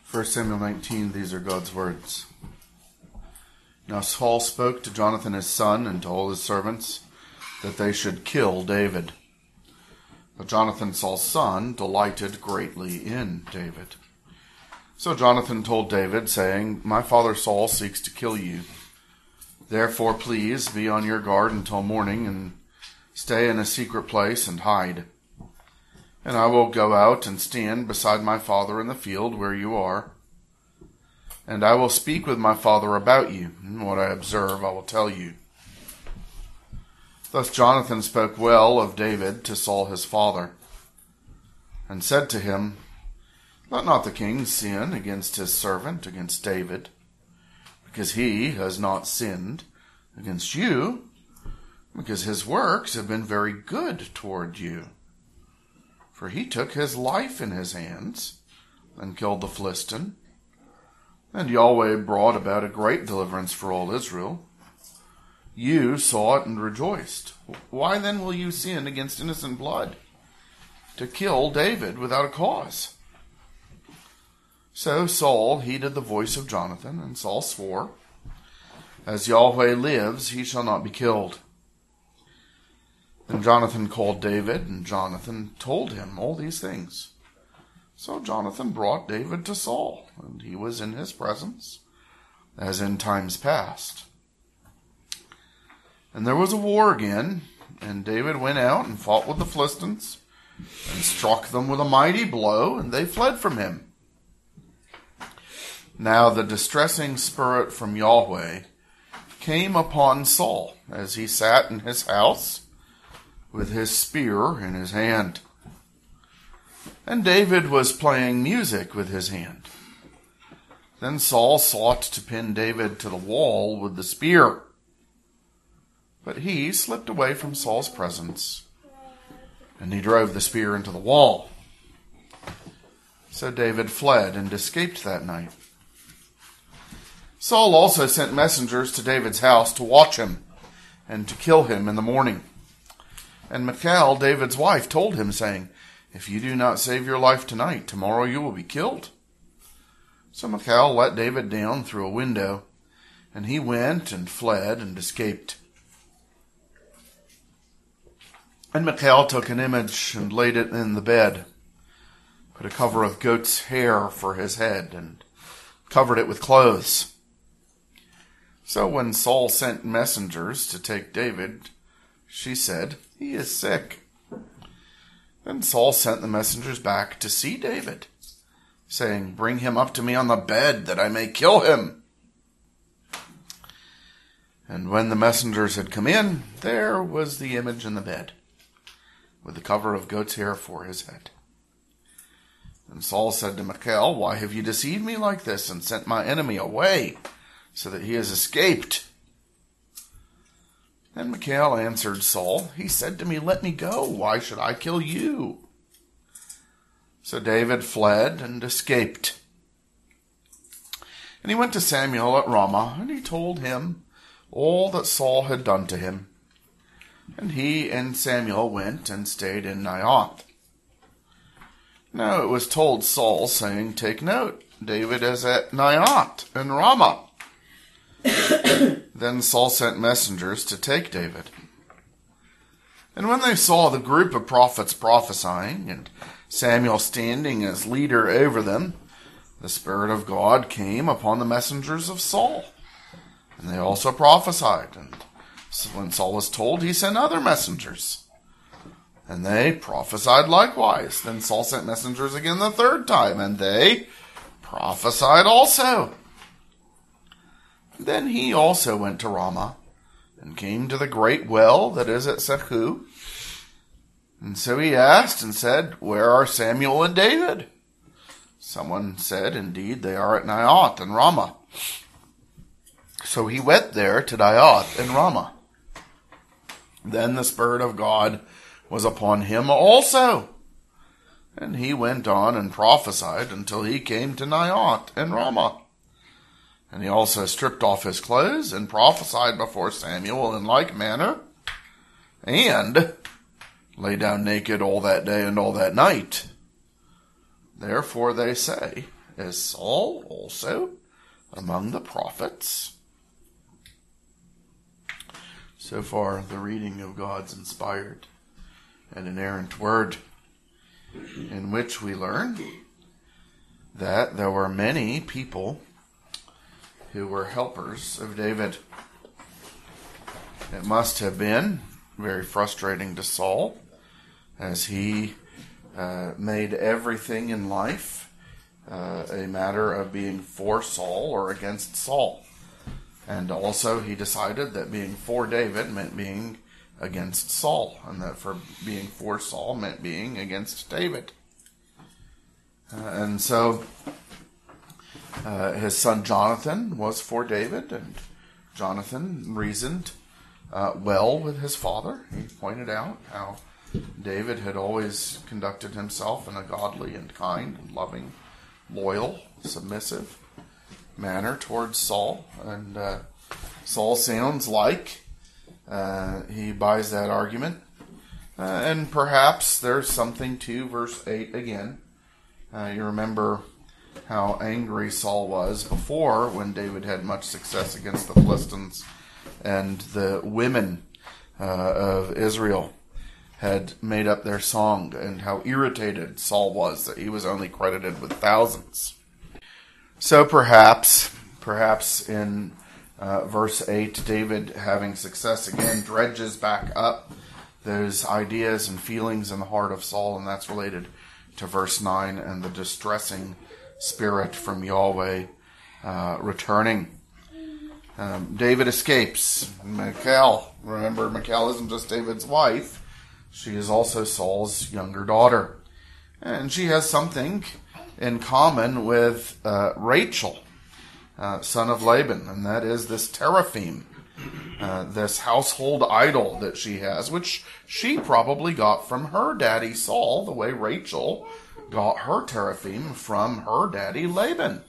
1 Samuel 19, these are God's words. Now Saul spoke to Jonathan his son and to all his servants that they should kill David. But Jonathan, Saul's son, delighted greatly in David. So Jonathan told David, saying, My father Saul seeks to kill you. Therefore, please be on your guard until morning and stay in a secret place and hide. And I will go out and stand beside my father in the field where you are. And I will speak with my father about you, and what I observe I will tell you. Thus Jonathan spoke well of David to Saul his father, and said to him, Let not the king sin against his servant, against David, because he has not sinned against you, because his works have been very good toward you. For he took his life in his hands and killed the Philistine, and Yahweh brought about a great deliverance for all Israel. You saw it and rejoiced. Why then will you sin against innocent blood, to kill David without a cause? So Saul heeded the voice of Jonathan, and Saul swore, As Yahweh lives, he shall not be killed. Then Jonathan called David, and Jonathan told him all these things. So Jonathan brought David to Saul, and he was in his presence, as in times past. And there was a war again, and David went out and fought with the Philistines, and struck them with a mighty blow, and they fled from him. Now the distressing spirit from Yahweh came upon Saul, as he sat in his house, with his spear in his hand. And David was playing music with his hand. Then Saul sought to pin David to the wall with the spear. But he slipped away from Saul's presence, and he drove the spear into the wall. So David fled and escaped that night. Saul also sent messengers to David's house to watch him and to kill him in the morning. And Michal, David's wife, told him, saying, If you do not save your life tonight, tomorrow you will be killed. So Michal let David down through a window, and he went and fled and escaped. And Michal took an image and laid it in the bed, put a cover of goat's hair for his head, and covered it with clothes. So when Saul sent messengers to take David, she said, He is sick. Then Saul sent the messengers back to see David, saying, Bring him up to me on the bed, that I may kill him. And when the messengers had come in, there was the image in the bed, with the cover of goat's hair for his head. And Saul said to Michal, Why have you deceived me like this, and sent my enemy away, so that he has escaped? Then Michal answered Saul, He said to me, Let me go. Why should I kill you? So David fled and escaped. And he went to Samuel at Ramah, and he told him all that Saul had done to him. And he and Samuel went and stayed in Naioth. Now it was told Saul, saying, Take note, David is at Naioth in Ramah. Then Saul sent messengers to take David. And when they saw the group of prophets prophesying, and Samuel standing as leader over them, the Spirit of God came upon the messengers of Saul, and they also prophesied. And so when Saul was told, he sent other messengers, and they prophesied likewise. Then Saul sent messengers again the third time, and they prophesied also. Then he also went to Ramah, and came to the great well that is at Sechu. And so he asked and said, Where are Samuel and David? Someone said, Indeed, they are at Naioth and Ramah. So he went there to Naioth and Ramah. Then the Spirit of God was upon him also. And he went on and prophesied until he came to Naioth and Ramah. And he also stripped off his clothes and prophesied before Samuel in like manner, and lay down naked all that day and all that night. Therefore they say, Is Saul also among the prophets? So far, the reading of God's inspired and inerrant word, in which we learn that there were many people who were helpers of David. It must have been very frustrating to Saul, as he made everything in life a matter of being for Saul or against Saul. And also he decided that being for David meant being against Saul, and that for being for Saul meant being against David. And so his son Jonathan was for David, and Jonathan reasoned well with his father. He pointed out how David had always conducted himself in a godly and kind and loving, loyal, submissive manner towards Saul. And Saul sounds like he buys that argument. And perhaps there's something to verse 8 again. You remember how angry Saul was before, when David had much success against the Philistines, and the women of Israel had made up their song, and how irritated Saul was that he was only credited with thousands. So perhaps in verse 8, David, having success again, dredges back up those ideas and feelings in the heart of Saul, and that's related to verse 9 and the distressing spirit from Yahweh returning. David escapes. Michal, remember, Michal isn't just David's wife. She is also Saul's younger daughter. And she has something in common with Rachel, son of Laban, and that is this teraphim, this household idol that she has, which she probably got from her daddy Saul, the way Rachel got her teraphim from her daddy Laban.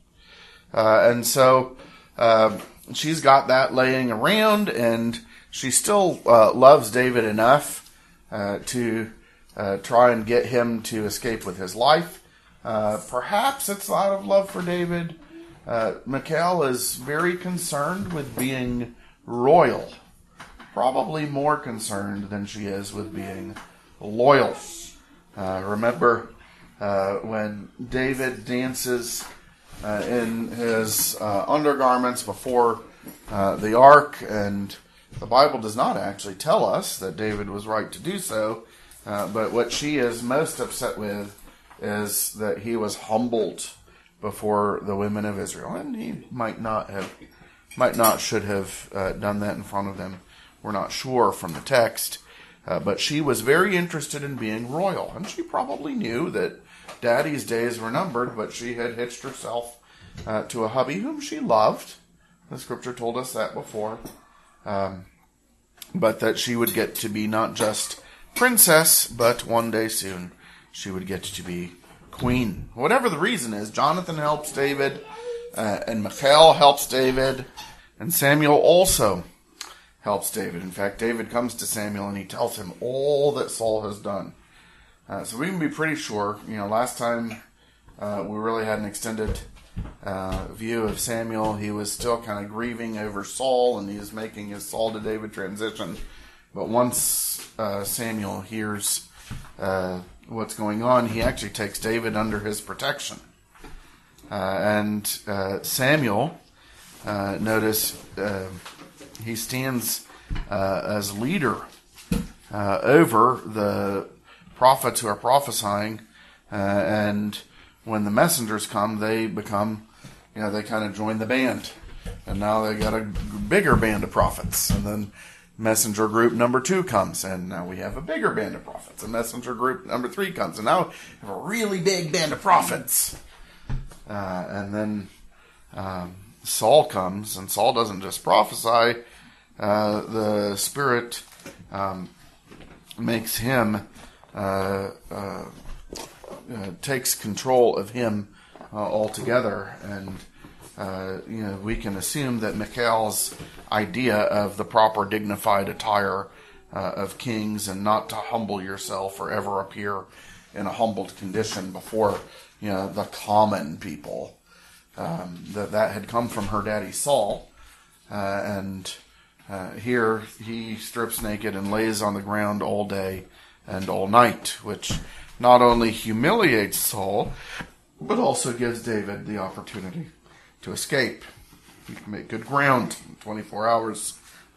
And so she's got that laying around, and she still loves David enough to try and get him to escape with his life. Perhaps it's out of love for David. Michal is very concerned with being royal, probably more concerned than she is with being loyal. Remember when David dances in his undergarments before the ark, and the Bible does not actually tell us that David was right to do so, but what she is most upset with is that he was humbled before the women of Israel, and he might not should have done that in front of them. We're not sure from the text, but she was very interested in being royal, and she probably knew that Daddy's days were numbered, but she had hitched herself to a hubby whom she loved. The scripture told us that before, but that she would get to be not just princess, but one day soon she would get to be queen. Whatever the reason is, Jonathan helps David, and Michal helps David, and Samuel also helps David. In fact, David comes to Samuel and he tells him all that Saul has done. So we can be pretty sure, last time we really had an extended view of Samuel, he was still kind of grieving over Saul, and he was making his Saul to David transition. But once Samuel hears what's going on, he actually takes David under his protection. And Samuel, notice, he stands as leader over the prophets who are prophesying, and when the messengers come, they become, they kind of join the band, and now they got a bigger band of prophets, and then messenger group number 2 comes, and now we have a bigger band of prophets, and messenger group number 3 comes, and now we have a really big band of prophets, and then Saul comes, and Saul doesn't just prophesy, the Spirit makes him takes control of him altogether, and we can assume that Michal's idea of the proper dignified attire of kings, and not to humble yourself or ever appear in a humbled condition before, the common people. That had come from her daddy Saul. And here he strips naked and lays on the ground all day and all night, which not only humiliates Saul, but also gives David the opportunity to escape. He can make good ground in 24 hours.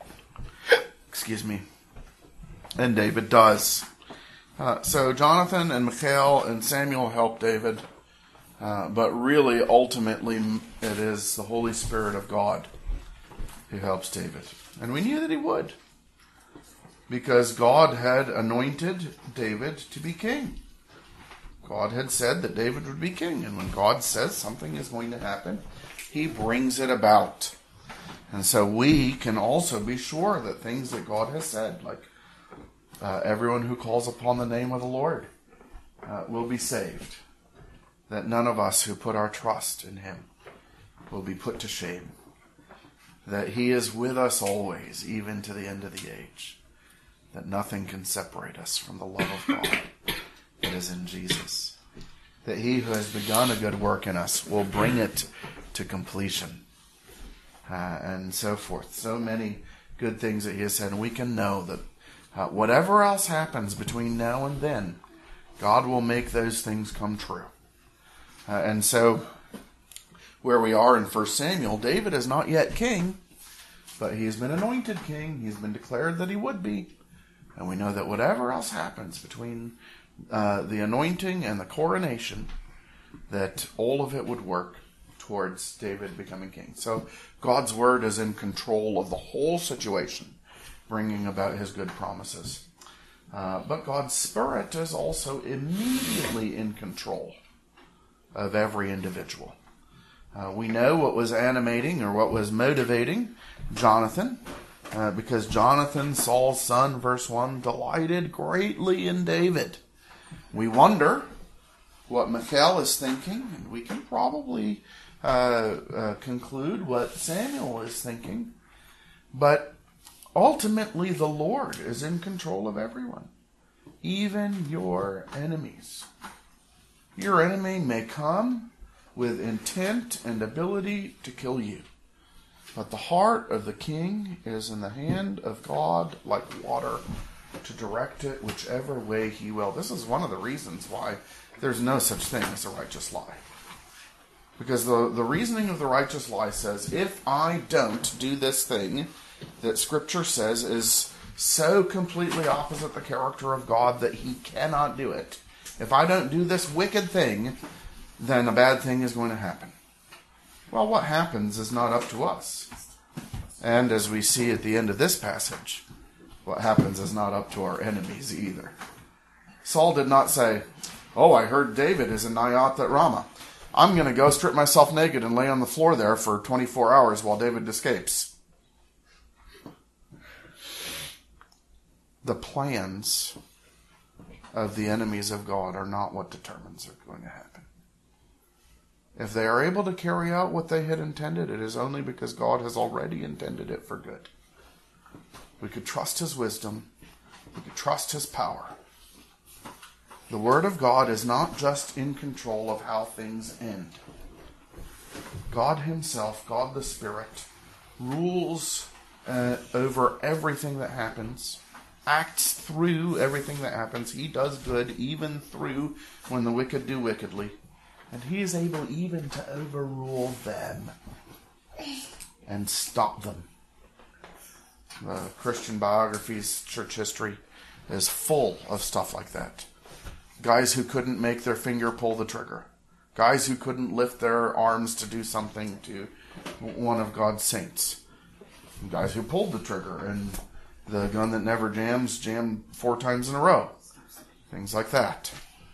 Excuse me. And David does. So Jonathan and Michal and Samuel help David. But really, ultimately, it is the Holy Spirit of God who helps David. And we knew that he would. Because God had anointed David to be king. God had said that David would be king. And when God says something is going to happen, he brings it about. And so we can also be sure that things that God has said, like everyone who calls upon the name of the Lord will be saved. That none of us who put our trust in him will be put to shame. That he is with us always, even to the end of the age. That nothing can separate us from the love of God that is in Jesus. That he who has begun a good work in us will bring it to completion. And so forth. So many good things that he has said. And we can know that whatever else happens between now and then, God will make those things come true. And so, where we are in 1 Samuel, David is not yet king, but he has been anointed king. He has been declared that he would be. And we know that whatever else happens between the anointing and the coronation, that all of it would work towards David becoming king. So, God's word is in control of the whole situation, bringing about his good promises. But God's Spirit is also immediately in control of every individual. We know what was animating or what was motivating Jonathan, because Jonathan, Saul's son, verse 1, delighted greatly in David. We wonder what Michal is thinking, and we can probably conclude what Samuel is thinking. But ultimately, the Lord is in control of everyone, even your enemies. Your enemy may come with intent and ability to kill you. But the heart of the king is in the hand of God like water to direct it whichever way he will. This is one of the reasons why there's no such thing as a righteous lie. Because the reasoning of the righteous lie says, if I don't do this thing that Scripture says is so completely opposite the character of God that he cannot do it, if I don't do this wicked thing, then a bad thing is going to happen. Well, what happens is not up to us. And as we see at the end of this passage, what happens is not up to our enemies either. Saul did not say, oh, I heard David is in Naioth at Ramah. I'm going to go strip myself naked and lay on the floor there for 24 hours while David escapes. The plans of the enemies of God are not what determines what's going to happen. If they are able to carry out what they had intended, it is only because God has already intended it for good. We could trust his wisdom. We could trust his power. The Word of God is not just in control of how things end. God himself, God the Spirit, rules over everything that happens, acts through everything that happens. He does good even through when the wicked do wickedly. And he is able even to overrule them and stop them. The Christian biographies, church history, is full of stuff like that. Guys who couldn't make their finger pull the trigger. Guys who couldn't lift their arms to do something to one of God's saints. Guys who pulled the trigger and the gun that never jammed 4 times in a row. Things like that.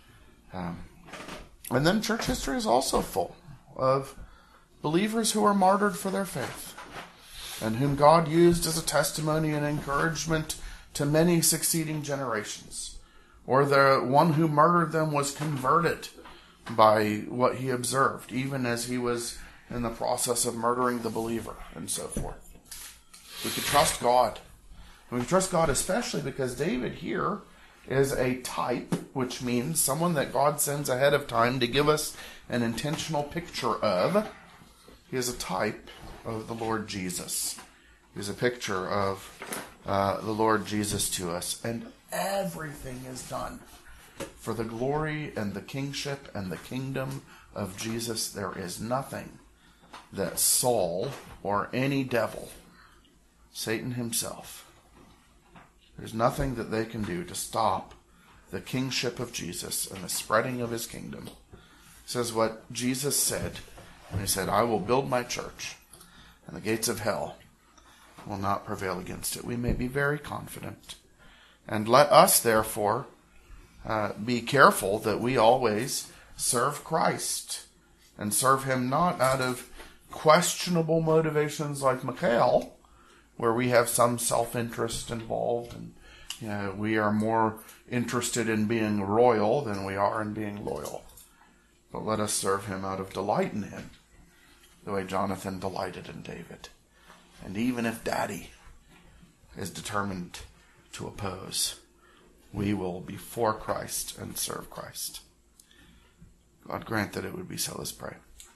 And then church history is also full of believers who are martyred for their faith and whom God used as a testimony and encouragement to many succeeding generations. Or the one who murdered them was converted by what he observed, even as he was in the process of murdering the believer and so forth. We could trust God. And we trust God especially because David here is a type, which means someone that God sends ahead of time to give us an intentional picture of. He is a type of the Lord Jesus. He is a picture of the Lord Jesus to us. And everything is done for the glory and the kingship and the kingdom of Jesus. There is nothing that Saul or any devil, Satan himself, there's nothing that they can do to stop the kingship of Jesus and the spreading of his kingdom. It says what Jesus said when he said, I will build my church, and the gates of hell will not prevail against it. We may be very confident. And let us, therefore, be careful that we always serve Christ, and serve him not out of questionable motivations like Michal, where we have some self-interest involved, and we are more interested in being royal than we are in being loyal. But let us serve him out of delight in him, the way Jonathan delighted in David. And even if Daddy is determined to oppose, we will be for Christ and serve Christ. God grant that it would be so. Let's pray.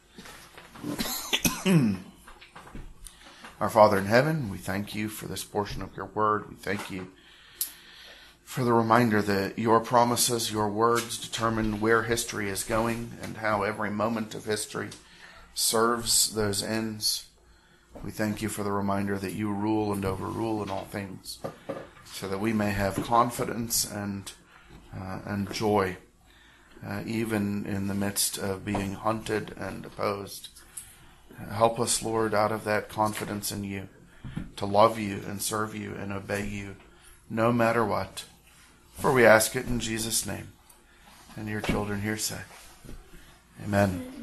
Our Father in heaven, we thank you for this portion of your word. We thank you for the reminder that your promises, your words determine where history is going and how every moment of history serves those ends. We thank you for the reminder that you rule and overrule in all things, so that we may have confidence and joy, even in the midst of being hunted and opposed. Help us, Lord, out of that confidence in you, to love you and serve you and obey you, no matter what. For we ask it in Jesus' name. And your children here say, Amen.